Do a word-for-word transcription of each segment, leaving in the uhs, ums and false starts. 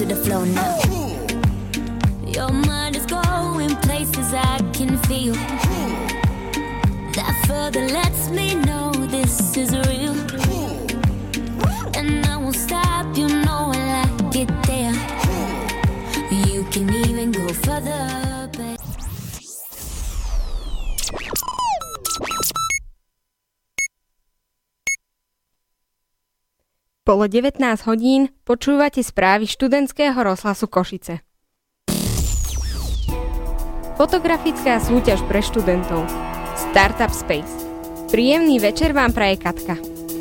the flow now. Your mind is going places I can feel. That further lets me know this is real. And I won't stop, you know I like it there. You can even go further, but... Bolo devätnásť hodín, počúvate správy študentského rozhlasu Košice. Fotografická súťaž pre študentov Startup Space. Príjemný večer vám praje Katka.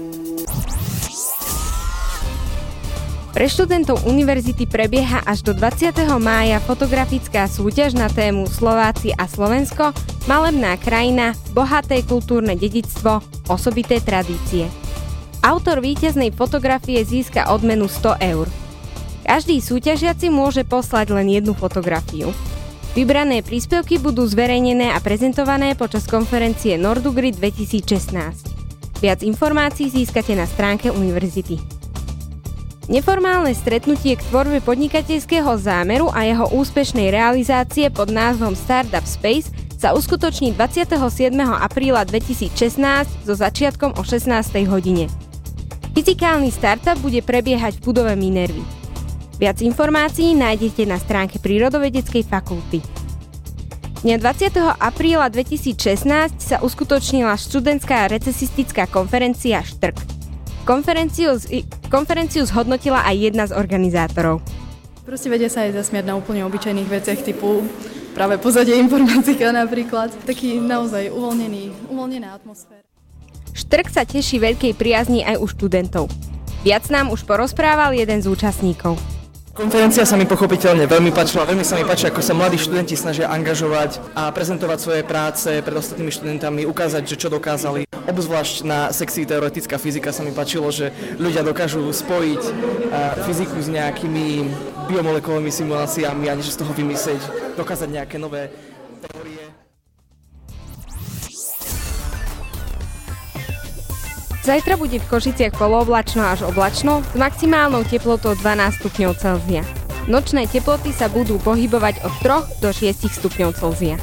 Pre študentov univerzity prebieha až do dvadsiateho mája fotografická súťaž na tému Slováci a Slovensko, malebná krajina, bohaté kultúrne dedičstvo, osobité tradície. Autor víťaznej fotografie získa odmenu sto eur. Každý súťažiaci môže poslať len jednu fotografiu. Vybrané príspevky budú zverejnené a prezentované počas konferencie Nordugry dvetisícšestnásť. Viac informácií získate na stránke univerzity. Neformálne stretnutie k tvorbe podnikateľského zámeru a jeho úspešnej realizácie pod názvom Startup Space sa uskutoční dvadsiateho siedmeho apríla dvetisícšestnásť so začiatkom o šestnástej hodine. Fyzikálny startup bude prebiehať v budove Minervy. Viac informácií nájdete na stránke Prírodovedeckej fakulty. Dňa dvadsiateho apríla dvetisícšestnásť sa uskutočnila študentská recesistická konferencia Štrk. Konferenciu, z, konferenciu zhodnotila aj jedna z organizátorov. Proste vedia sa aj zasmiať na úplne obyčajných veciach typu práve pozadie informatika napríklad. Taký naozaj uvoľnený, uvoľnená atmosféra. Štrk sa teší veľkej priazni aj u študentov. Viac nám už porozprával jeden z účastníkov. Konferencia sa mi pochopiteľne veľmi páčila, veľmi sa mi páči, ako sa mladí študenti snažia angažovať a prezentovať svoje práce pred ostatnými študentami, ukázať, že čo dokázali. Obzvlášť na sekcii teoretická fyzika sa mi páčilo, že ľudia dokážu spojiť fyziku s nejakými biomolekulovými simuláciami a niečo z toho vymyslieť, dokázať nejaké nové teórie. Zajtra bude v Košiciach polooblačno až oblačno s maximálnou teplotou dvanásť stupňov Celzia. Nočné teploty sa budú pohybovať od tri do šesť stupňov Celzia.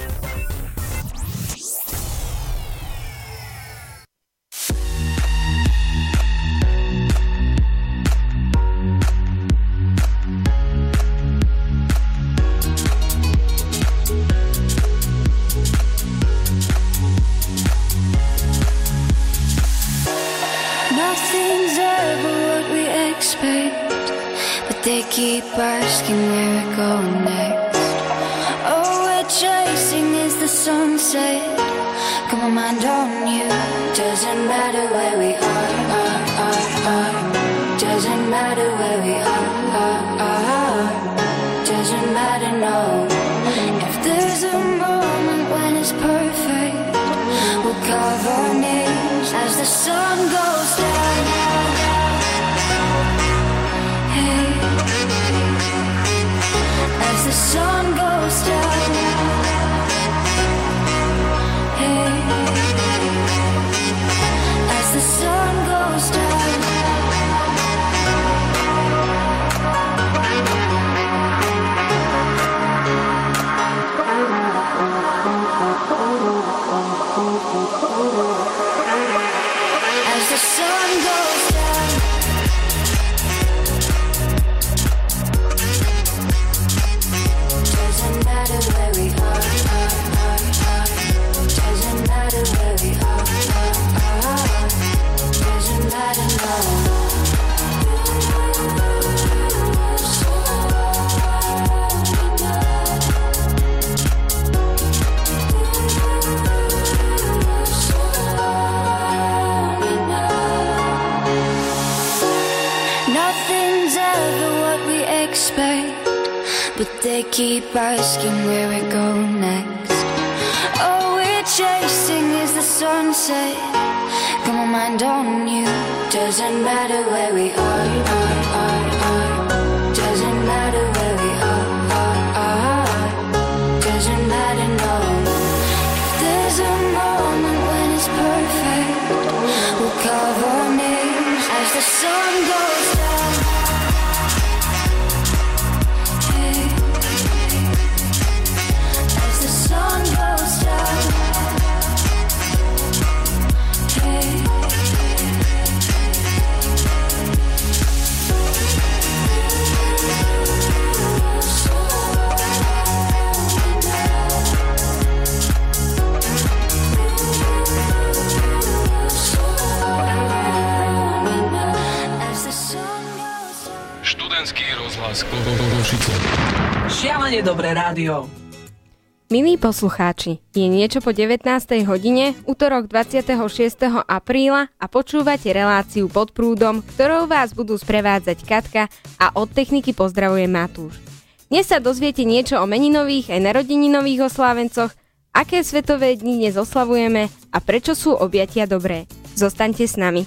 Nothing's ever what we expect, but they keep asking where we're going next. All we're chasing is the sunset. Got my mind on you. Doesn't matter where we are, are, are, are. Doesn't matter where we are, are, are. Doesn't matter, no. If there's a moment when it's perfect, we'll carve our names as the sun goes down. Hey, as the sun goes down. Hey, as the sun goes down. As the sun goes down. Doesn't matter where we are, are, are, are. Doesn't matter where we are, are, are. Doesn't matter, no. Nothing's ever what we expect, but they keep asking where we're going next. All we're chasing is the sunset. Got my mind on you. Doesn't matter where we are, are, are, are. Doesn't matter where we are, are, are. Doesn't matter, no. If there's a moment when it's perfect, we'll carve our names as the sun goes down. Košice. Šialene dobré rádio. Milí poslucháči, je niečo po devätnástej hodine, utorok dvadsiateho šiesteho apríla a počúvate reláciu Pod prúdom, ktorou vás budú sprevádzať Katka a od techniky pozdravuje Matúš. Dnes sa dozviete niečo o meninových aj narodeninových oslávencoch, aké svetové dni dnes oslavujeme a prečo sú objatia dobré. Zostaňte s nami.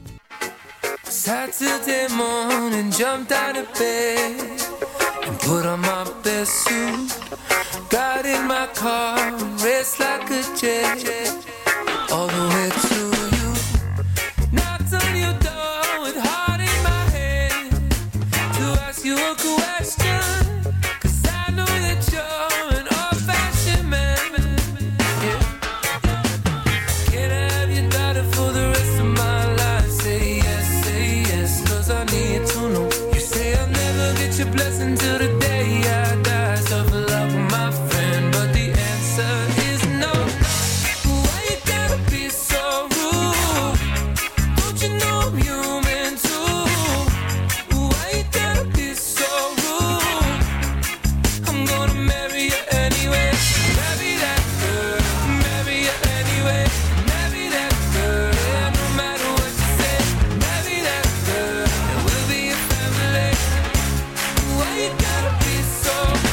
Saturday morning, jumped out of bed and put on my best suit. Got in my car and raced like a jet all the way to you. Knocked on your door with heart in my hand to ask you a question, 'cause I know that you're an old-fashioned man. Yeah. Can I have your daughter for the rest of my life? Say yes, say yes, 'cause I need to know. You say I'll never get your blessing till the day I die. Suffer love with my friend, but the answer is no. Why you gotta be so rude? Don't you know I'm human too? Why you gotta be so rude? I'm gonna marry you anyway. Marry that girl, marry you anyway. Marry that girl, yeah, no matter what you say. Marry that girl, and we'll be a family. Why you gotta be so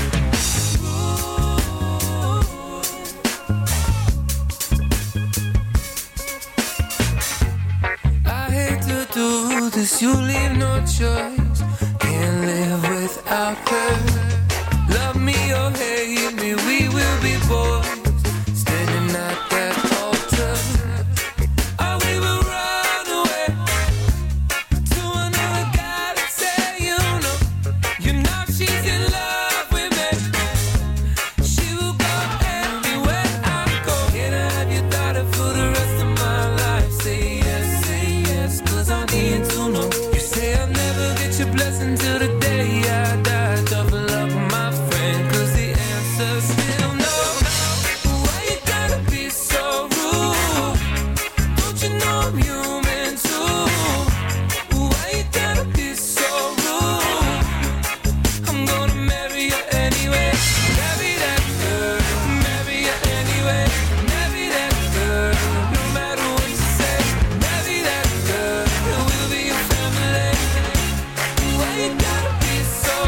I hate to do this, you leave no choice. Can't live without her. Love me or hate me, we will be boys standing at that altar. Or we will run away to another guy to say, you know, you know she's in love with me. She will go everywhere I go. Can I have your daughter for the rest of my life? Say yes, say yes, 'cause I need to know. You say I'll never get your blessing till the day I die. Double up with my friend, 'cause the answer's still no. Why you gotta be so rude? Don't you know I'm human too? Why you gotta be so rude? I'm gonna marry you anyway. Marry that girl, marry you anyway. Marry that girl, no matter what you say. Marry that girl, and we'll be a family. Why you gotta be so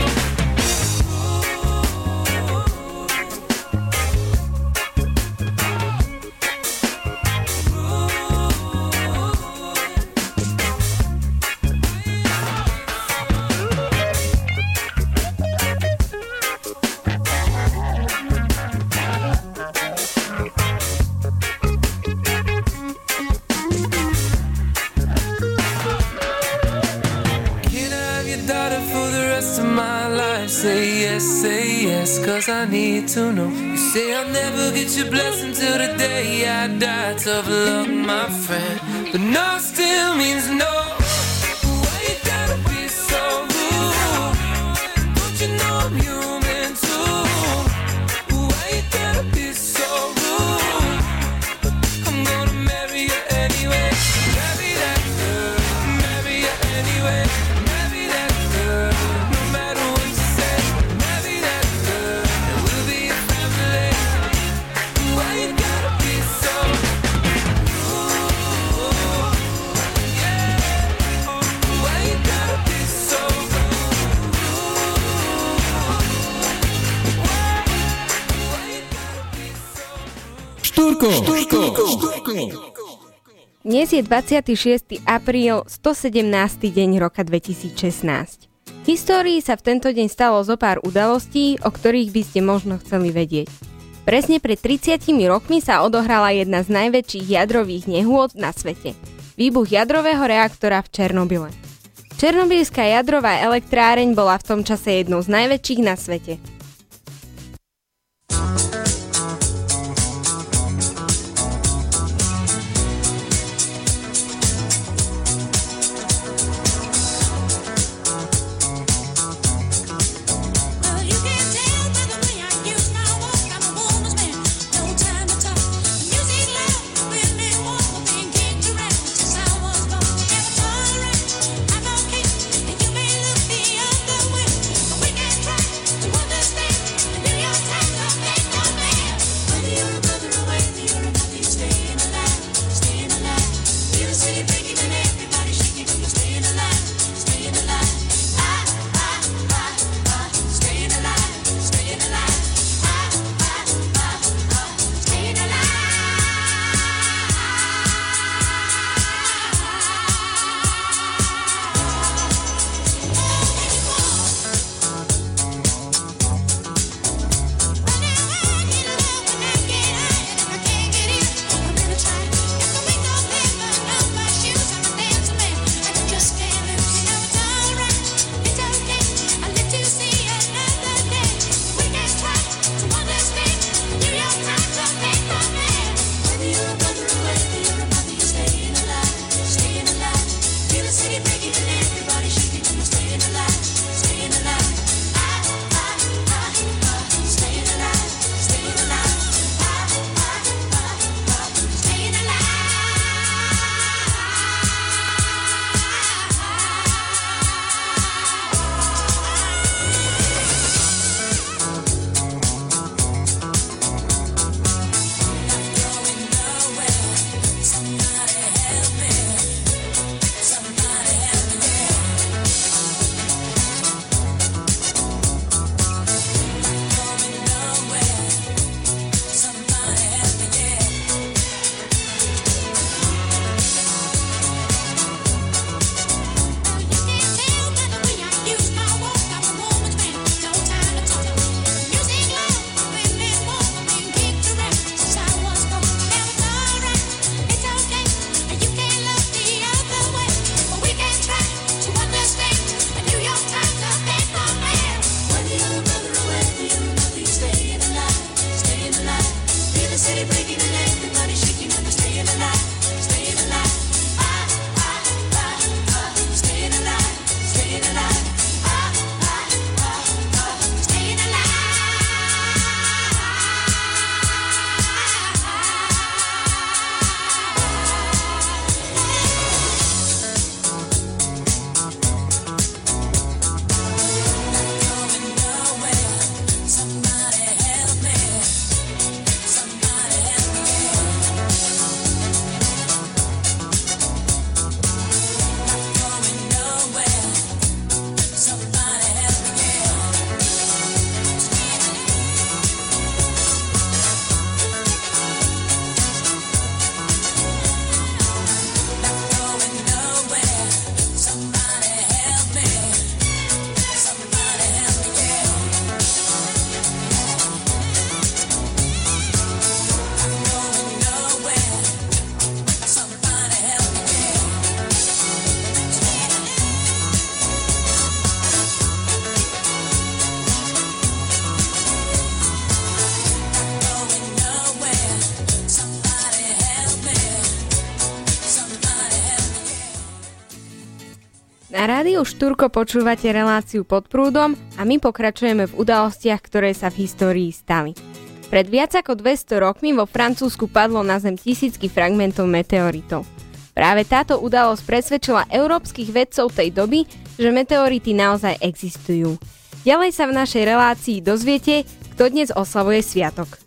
Can I have your daughter for the rest of my life? Say yes, say yes, 'cause I need to know. You say I'll never get your blessing till the day I die. Tough luck, my friend, but no still means no. Why you gotta be so rude? Don't you know I'm human too? Why you gotta be so rude? I'm gonna marry you anyway. Marry that girl, marry you anyway. Marry that girl, no matter what you say. Marry that girl, and we'll be a family. Why you gotta be so rude? Yeah. Why you gotta be so rude? Why? Why you gotta be so rude? Štúrko, štúrko, štúrko. Dnes je dvadsiateho šiesteho apríl, stosedemnásty deň roka dvetisícšestnásť. V histórii sa v tento deň stalo zo pár udalostí, o ktorých by ste možno chceli vedieť. Presne pred tridsiatimi rokmi sa odohrala jedna z najväčších jadrových nehôd na svete. Výbuch jadrového reaktora v Černobyle. Černobylská jadrová elektráreň bola v tom čase jednou z najväčších na svete. We can Na rádiu Štúrko počúvate reláciu Pod prúdom a my pokračujeme v udalostiach, ktoré sa v histórii stali. Pred viac ako dvesto rokmi vo Francúzsku padlo na Zem tisícky fragmentov meteoritov. Práve táto udalosť presvedčila európskych vedcov tej doby, že meteority naozaj existujú. Ďalej sa v našej relácii dozviete, kto dnes oslavuje sviatok.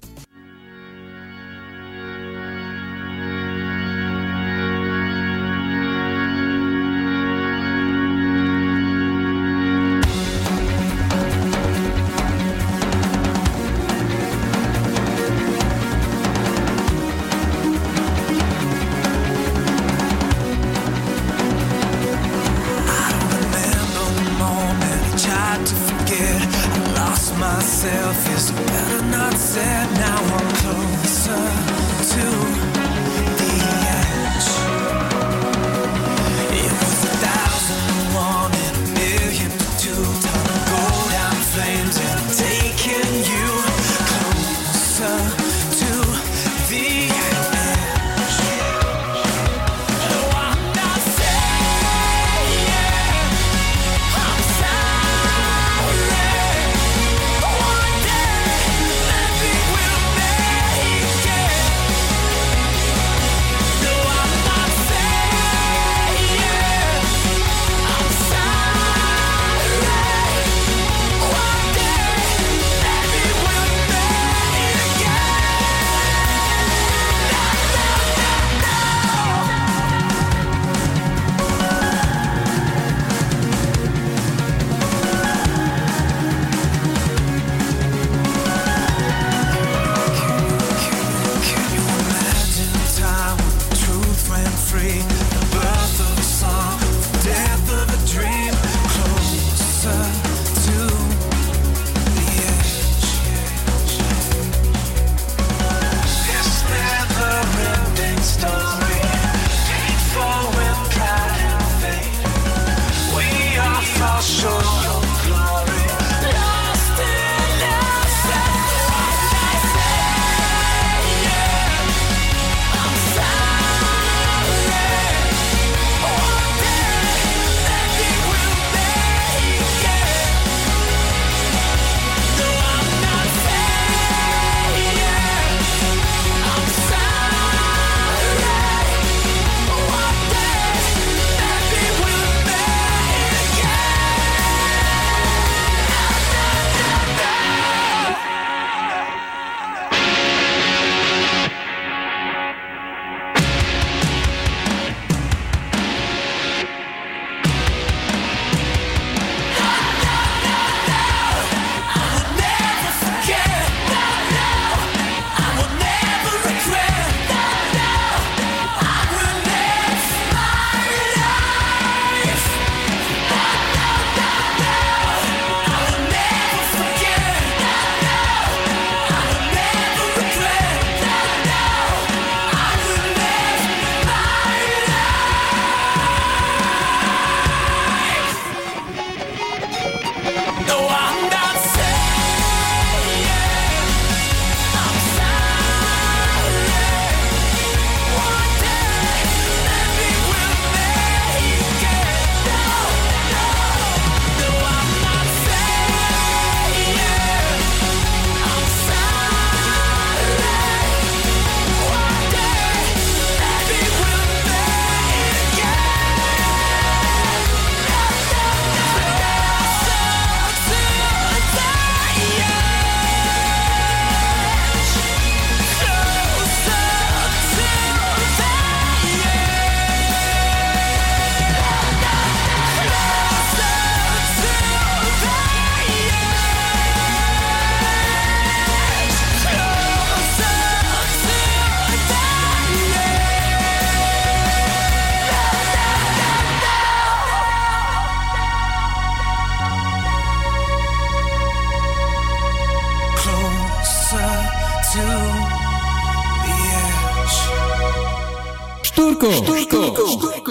Štúrko, Štúrko, Štúrko.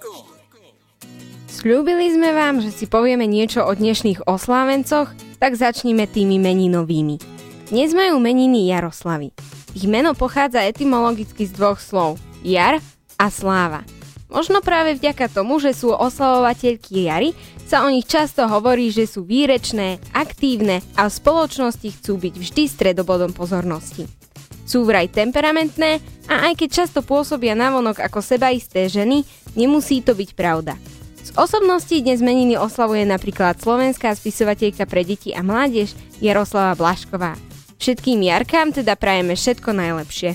Sľúbili sme vám, že si povieme niečo o dnešných oslávencoch, tak začnime tými meninovými. Dnes majú meniny Jaroslavy. Ich meno pochádza etymologicky z dvoch slov, jar a sláva. Možno práve vďaka tomu, že sú oslavovateľky jary, sa o nich často hovorí, že sú výrečné, aktívne a v spoločnosti chcú byť vždy stredobodom pozornosti. Sú vraj temperamentné a aj keď často pôsobia navonok ako sebaisté ženy, nemusí to byť pravda. Z osobností dnes meniny oslavuje napríklad slovenská spisovateľka pre deti a mládež Jaroslava Blašková. Všetkým Jarkám teda prajeme všetko najlepšie.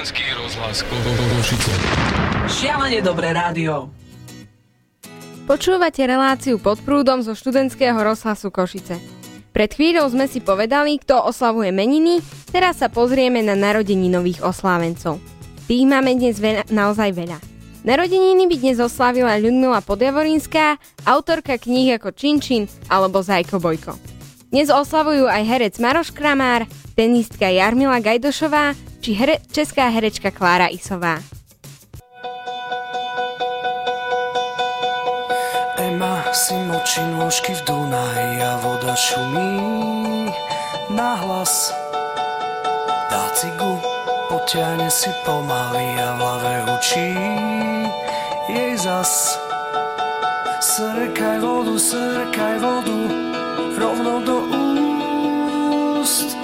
Slovenský rozhlas Košice. Šialene dobré rádio. Počúvate reláciu Pod prúdom zo študentského rozhlasu Košice. Pred chvíľou sme si povedali, kto oslavuje meniny, teraz sa pozrieme na narodeninových oslávencov. Tých máme dnes veľa, naozaj veľa. Narodeniny by dnes oslavila Ľudmila Podjavorinská, autorka kníh ako Činčin alebo Zajko Bojko. Dnes oslavujú aj herec Maroš Kramár, tenistka Jarmila Gajdošová či here- česká herečka Klára Isová. Ema si močí nôžky v Dunaji a voda šumí nahlas. Dá cigu, potiahne si pomaly a v hlave hučí jej zas. Srkaj vodu, srkaj vodu, rovno do úst.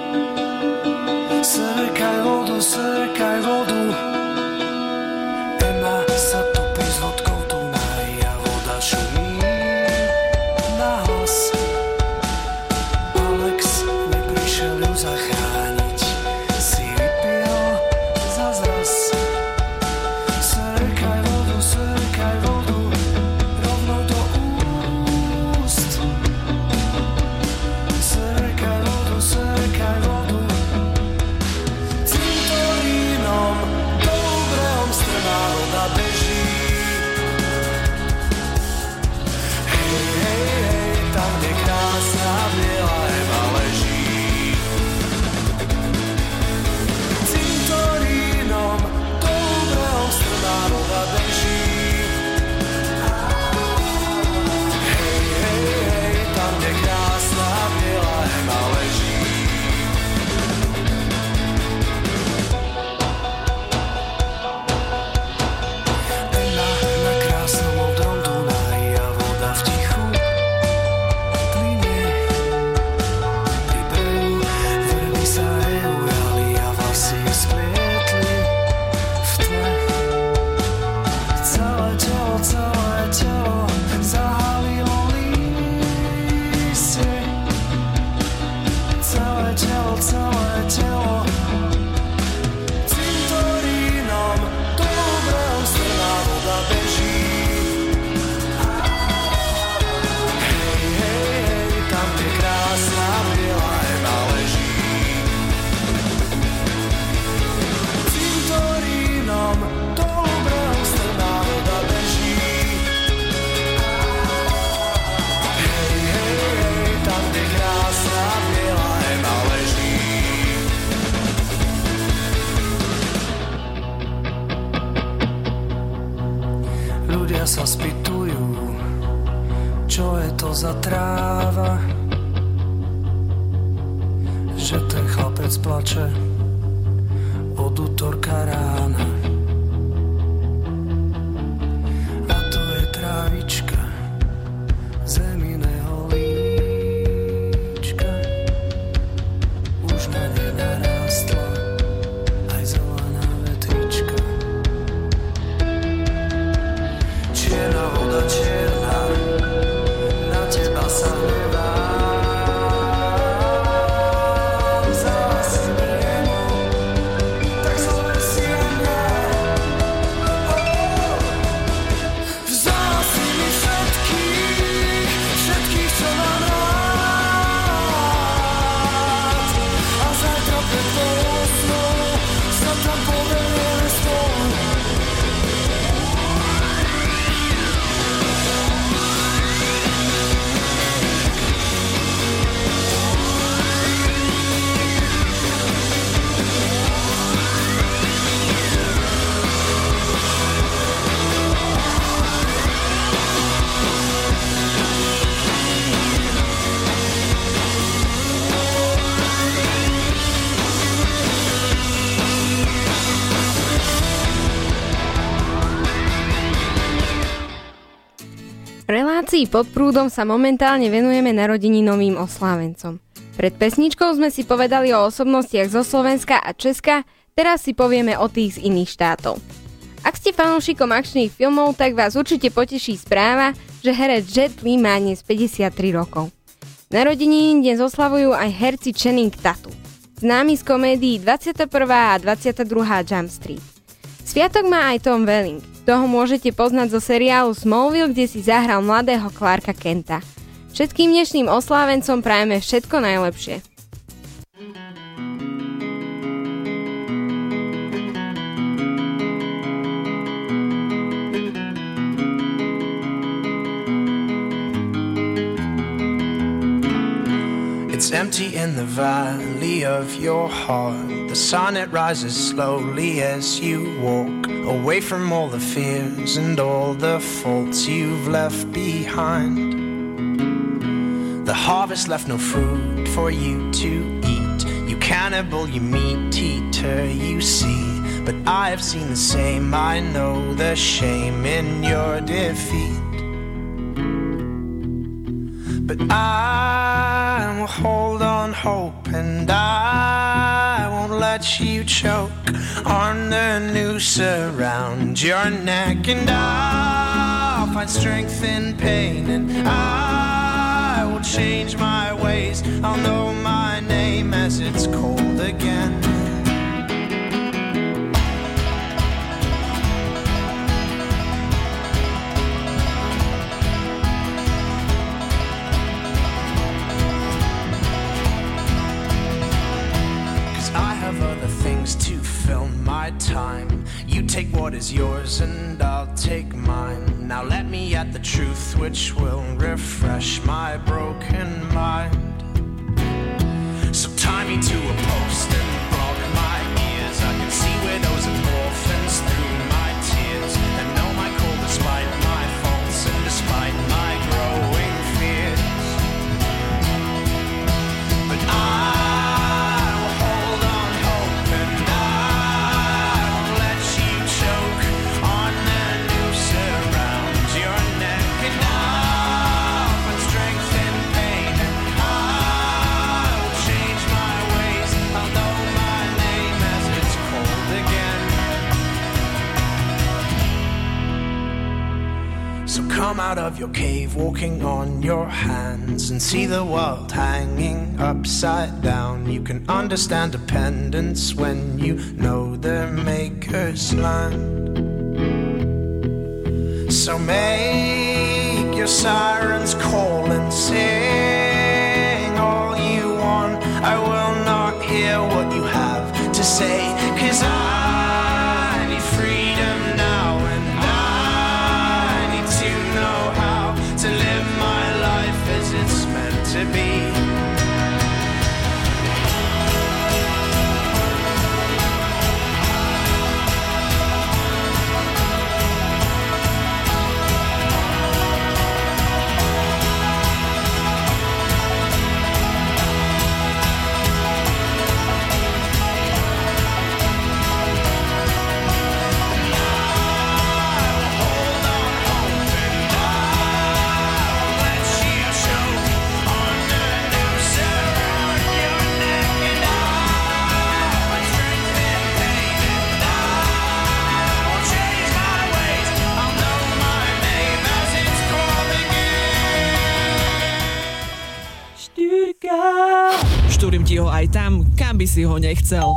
Srkaj vodu, srkaj vodu. Ema sa topí s vodkou v Dunaji a voda šumí nahlas. Alex neprišiel ju zachrániť, si vypil zazraz. Srkaj vodu, srkaj vodu, rovno do úst. Srkaj vodu, srkaj vodu. Cintorínom do úbrehom strmá voda beží. Hej, hej, hej, tam, kde krásna biela Ema leží. Cintorínom do úbrehom strmá voda beží. Hej, hej, hej, tam, kde krásna biela Ema leží. Ema na krásnom modrom Dunaji a voda v tichu plynie. Pri brehu vrby sa jej ujali a vlasy splietli v tle. Celé telo, celé telo zahalilo lístie. Celé telo, celé telo. Cintorínom do úbrehom strmá voda beží. Hej, hej, hej, tam, kde krásna biela Ema leží. Cintorínom do úbrehom strmá voda beží. Hej, hej, hej, tam, kde krásna biela Ema leží. Ľudia sa spýtujú, čo je to za tráva, že ten chlapec plače od útorka rána. A to je trávička z Eminého líčka. Už na nej narástla aj zelená vetrička. Čierna voda, čierna, na teba sa hnevám. Vzala si mi Emu, tak zober si aj mňa. Oh, vzala si mi všetkých, všetkých, čo mám rád. A zajtra pred tvojou snou sa tam poverieme spolu. V relácii Pod prúdom sa momentálne venujeme narodeninovým oslávencom. Pred pesničkou sme si povedali o osobnostiach zo Slovenska a Česka, teraz si povieme o tých z iných štátov. Ak ste fanúšikom akčných filmov, tak vás určite poteší správa, že herec Jet Li má dnes päťdesiattri rokov. Narodeniny dnes oslavujú aj herci Channing Tatum. známy z komédií dvadsiata prvá a dvadsiata druhá Jump Street. Sviatok má aj Tom Welling. Toho môžete poznať zo seriálu Smallville, kde si zahral mladého Clarka Kenta. Všetkým dnešným oslávencom prajeme všetko najlepšie. It's empty in the valley of your heart. The sun, it rises slowly as you walk away from all the fears and all the faults you've left behind. The harvest left no food for you to eat. You cannibal, you meat eater, you see. But I have seen the same, I know the shame in your defeat. But I will hold on hope, and I won't let you choke on the noose around your neck. And I'll find strength in pain, and I will change my ways. I'll know my name as it's cold again. To fill my time, you take what is yours and I'll take mine. Now let me at the truth which will refresh my broken mind. So tie me to a post and block my ears. I can see widows and orphans through my tears, and know my call despite my faults and despite my growing fears. But I come out of your cave, walking on your hands, and see the world hanging upside down. You can understand dependence when you know their maker's land. So make your sirens call and sing all you want. I will not hear what you have to say, 'cause I need freedom now, and to live my life as it's meant to be. Štúrim ti ho aj tam, kam by si ho nechcel.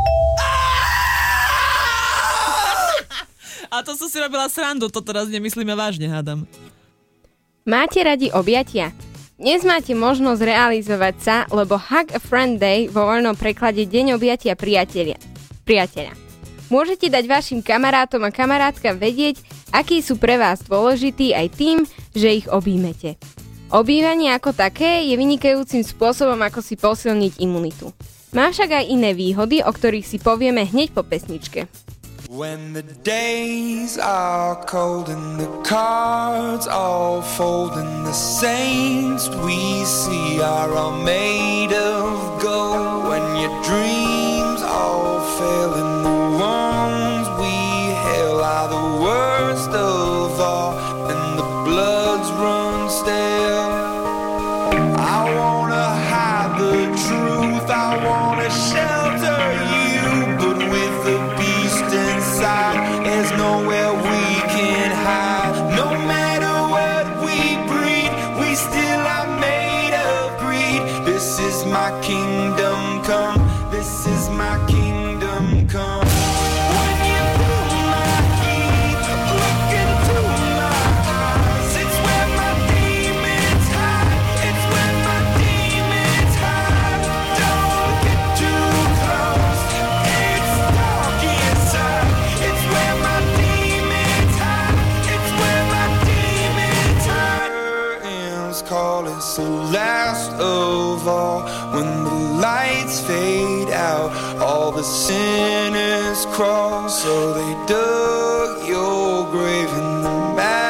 A to som si robila srandu, to teraz nemyslíme vážne, hádam. Máte radi objatia? Dnes máte možnosť realizovať sa, lebo Hug a Friend Day vo voľnom preklade Deň objatia priateľa. priateľa. Môžete dať vašim kamarátom a kamarátkam vedieť, akí sú pre vás dôležití aj tým, že ich objímete. Obývanie ako také je vynikajúcim spôsobom, ako si posilniť imunitu. Má však aj iné výhody, o ktorých si povieme hneď po pesničke. When the days are cold and the cards all fold and the saints we see are all made of gold, when your dreams all fail and the ones we hail are the worst of all and the bloods run stale. I wanna hide the truth, I wanna shelter you, but with the beast inside, there's nowhere we can hide. No matter what we breed, we still are made of greed. This is my kingdom come. this is my kingdom come. When you feel my heat, look into my eyes. It's where my demons hide. It's where my demons hide. Don't get too close. It's dark inside. It's where my demons hide. It's where my demons hide. Curtains call us the last of all. When the lights fade out, all the sinners crawl. So they dug your grave and the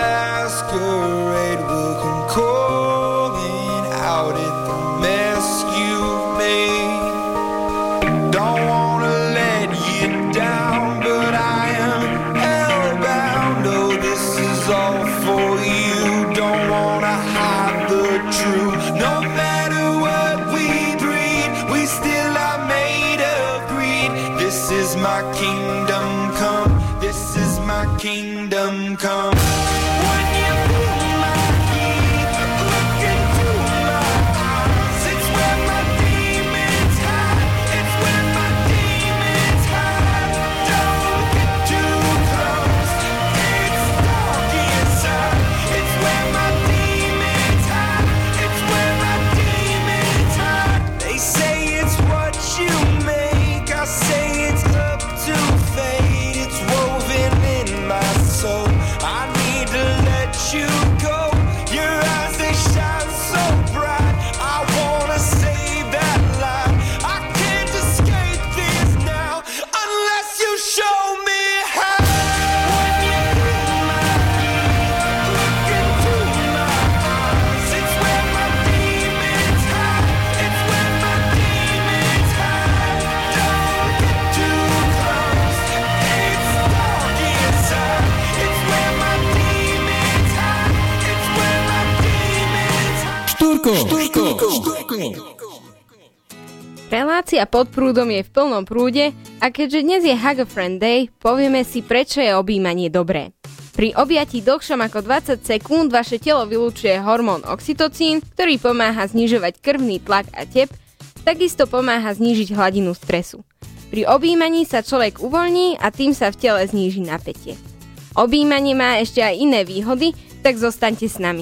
masquerade will come calling out at the mess you've made. Don't wanna let you down, but I am hellbound. Oh, this is all for you. Don't wanna hide the truth. No matter what we breed, we still are made of greed. This is my kingdom come. This is my kingdom come. When you feel my heat, look into my eyes. It's where my demons hide. It's where my demons hide. Don't get too close. It's dark inside. It's where my demons hide. It's where my demons hide. They say it's what you make. I say it's up to fate. It's woven in my soul. I need to let you go. Your eyes, they shine so bright. I wanna save that light. I can't escape this now unless you show me how. When you feel my heat, look into my eyes. It's where my demons hide. It's where my demons hide. Don't get too close. It's dark inside. It's where my demons hide. It's where my demons hide. Štúrko, štúrko, štúrko. Relácia Pod prúdom je v plnom prúde a keďže dnes je Hug a Friend Day, povieme si, prečo je objímanie dobré. Pri objatí dlhšom ako dvadsať sekúnd vaše telo vylučuje hormón oxytocín, ktorý pomáha znižovať krvný tlak a tep, takisto pomáha znížiť hladinu stresu. Pri objímaní sa človek uvoľní a tým sa v tele zníži napätie. Objímanie má ešte aj iné výhody, tak zostaňte s nami.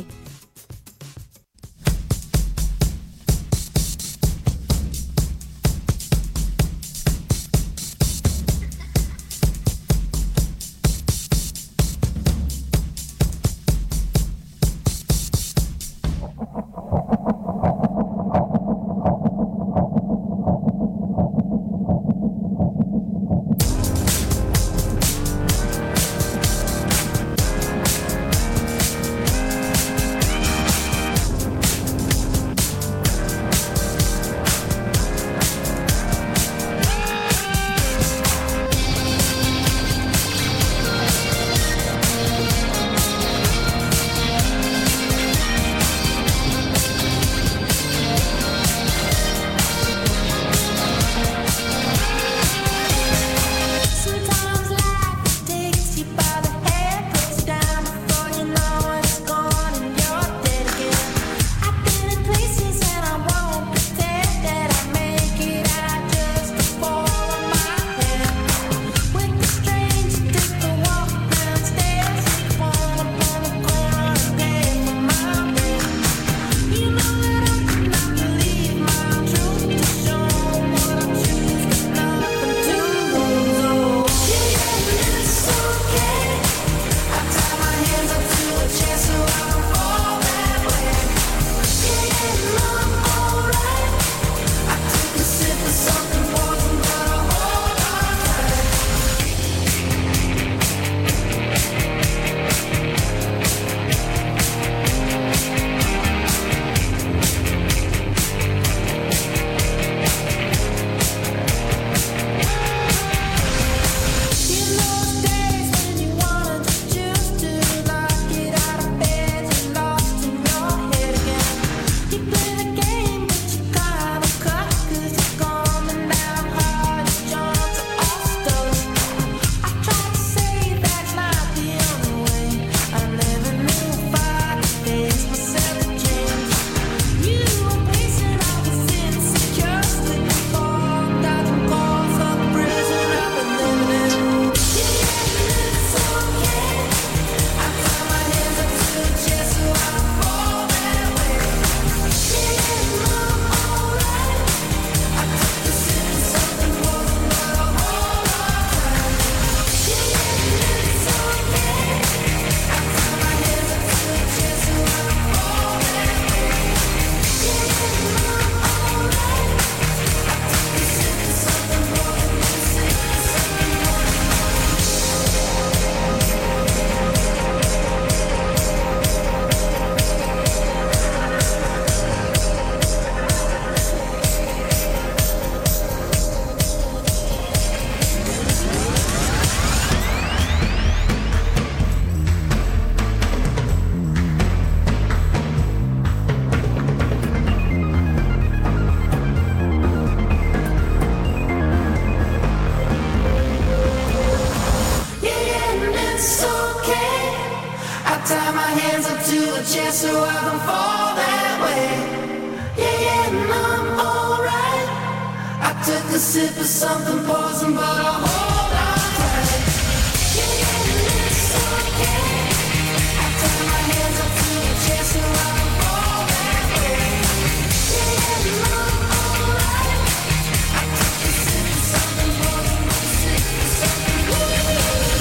took a sip of something poison, but I hold on tight. It's okay. I turn my hands up to the chest and I fall that way. Yeah, love, alright. I took a sip of something poison, but a sip of something poison.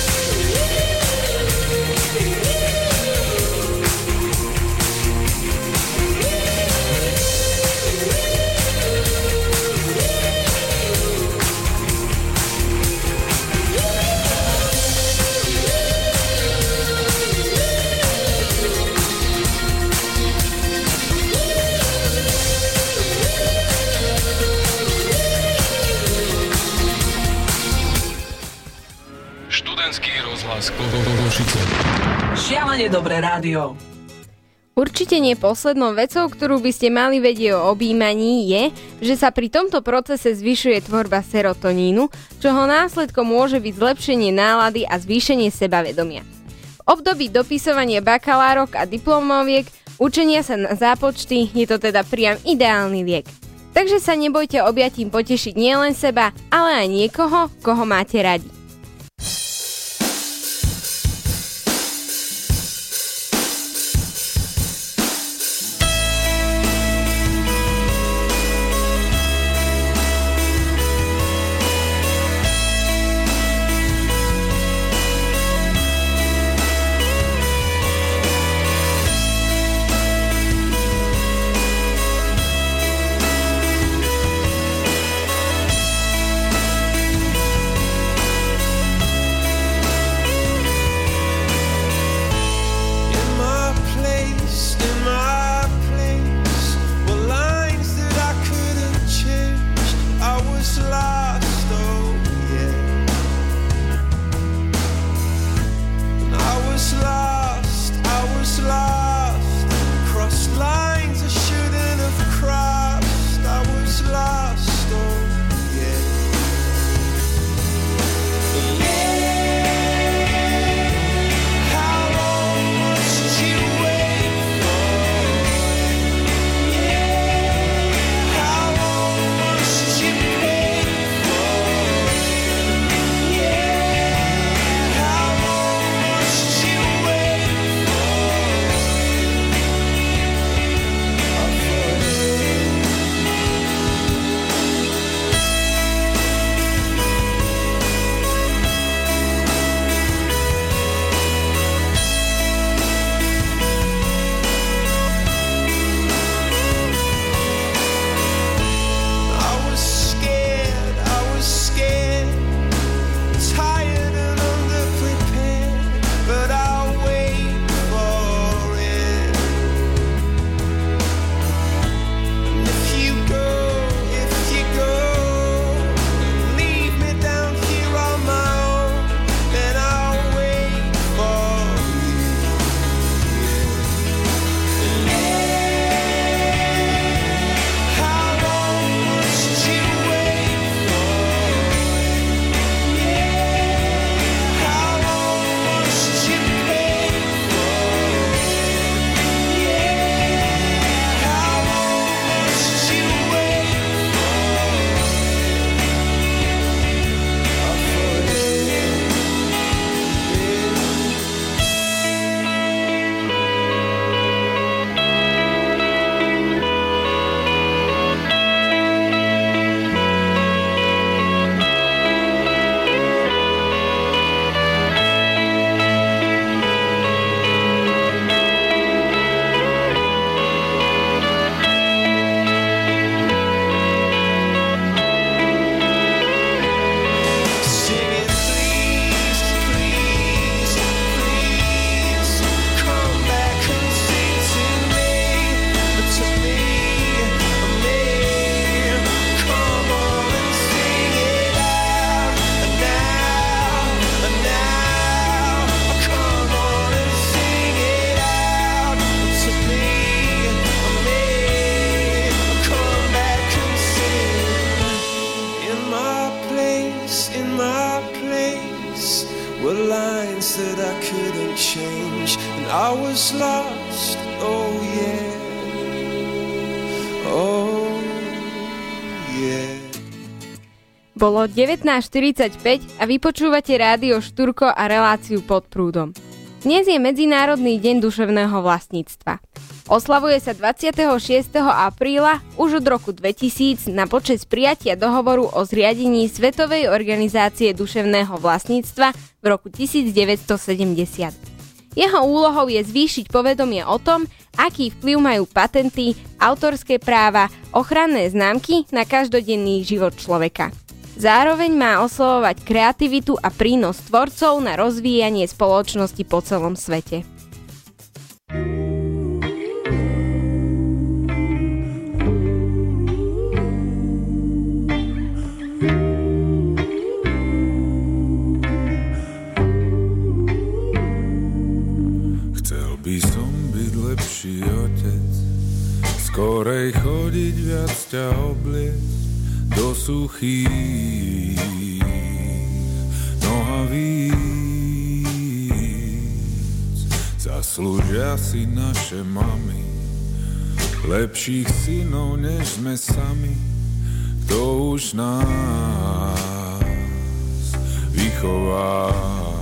Študentský rozhlas Košice. Šialene dobré rádio. Určite nie poslednou vecou, ktorú by ste mali vedieť o objímaní, je, že sa pri tomto procese zvyšuje tvorba serotonínu, čoho následkom môže byť zlepšenie nálady a zvýšenie sebavedomia. V období dopisovania bakalárok a diplomoviek, učenia sa na zápočty, je to teda priam ideálny liek. Takže sa nebojte objatím potešiť nielen seba, ale aj niekoho, koho máte radi. that I couldn't change, and I was lost, oh yeah, oh yeah. Bolo devätnásť štyridsaťpäť a vypočúvate rádio Štúrko a reláciu Pod prúdom. Dnes je Medzinárodný deň duševného vlastníctva. Oslavuje sa dvadsiateho šiesteho apríla už od roku dvetisíc na počesť prijatia dohovoru o zriadení Svetovej organizácie duševného vlastníctva v roku devätnásťstosedemdesiat. Jeho úlohou je zvýšiť povedomie o tom, aký vplyv majú patenty, autorské práva, ochranné známky na každodenný život človeka. Zároveň má oslavovať kreativitu a prínos tvorcov na rozvíjanie spoločnosti po celom svete. Skorej chodiť viac ťa obliec do suchých nohavíc. Zaslúžia si naše mami lepších synov, než sme sami. Kto už nás vychová?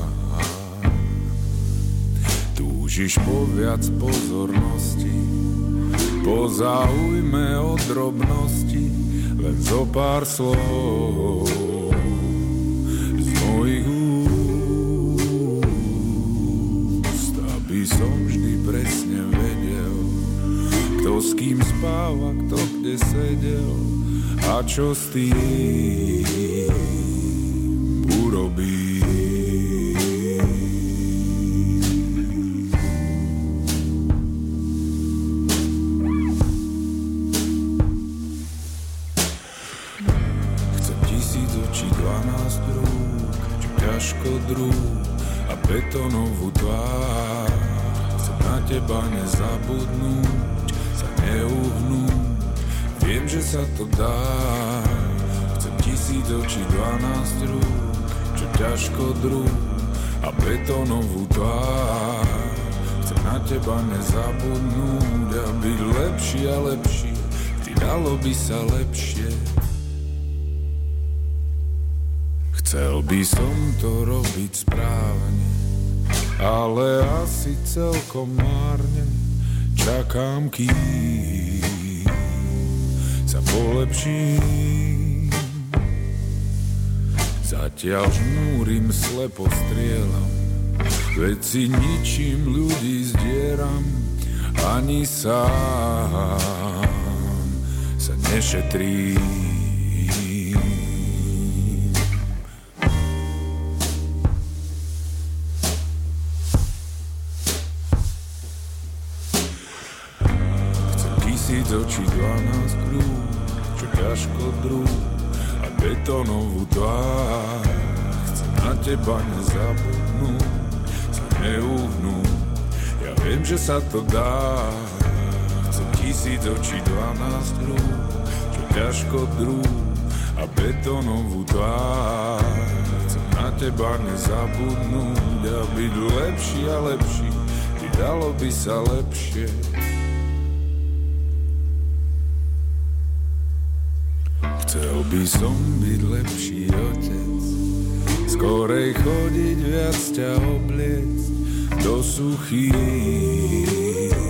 Túžiš po viac pozornosti, po záujme o drobnosti, len zo pár slov z mojich úst, aby som vždy presne vedel, kto s kým spáva, kto kde sedel a čo s tým urobí. A betónovú tvár, chcem na teba nezabudnúť, sa neuhnúť, viem, že sa to dá. Chcem tisíc očí, dvanásť rúk, čo ťažko druh a betónovú tvár, chcem na teba nezabudnúť a byť lepší a lepší, vždy dalo by sa lepšie. Chcel by som to robiť správne, ale asi celkom márne. Čakám, kým sa polepším. Zatiaľ žmúrim, slepo strieľam, veď si ničím ľudí zdieram, ani sám sa nešetrím. Z očí dvanásť krúh, čo ťažko druh a betónovú tvár, chcem na teba nezabudnúť, sa neuhnúť, ja viem, že sa to dá. Chcem tisíc očí, dvanásť krúh, čo ťažko druh a betónovú tvár, chcem na teba nezabudnúť a byť lepší a lepší, vždy dalo by sa lepšie. Chcel by som byť lepší otec, skorej chodiť viac ťa obliec do suchých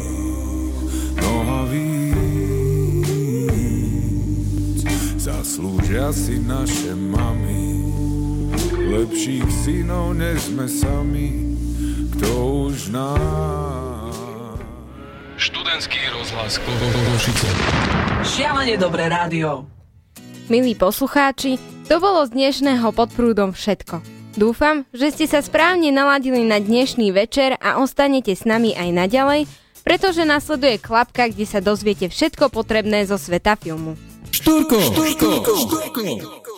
nohavíc. Zaslúžia si naše mami lepších synov, než sme sami. Kto už nás? Študentský rozhlas Košice. Šialene dobré rádio. Milí poslucháči, to bolo z dnešného Pod prúdom všetko. Dúfam, že ste sa správne naladili na dnešný večer a ostanete s nami aj naďalej, pretože nasleduje klapka, kde sa dozviete všetko potrebné zo sveta filmu. Štúrko, Štúrko, Štúrko.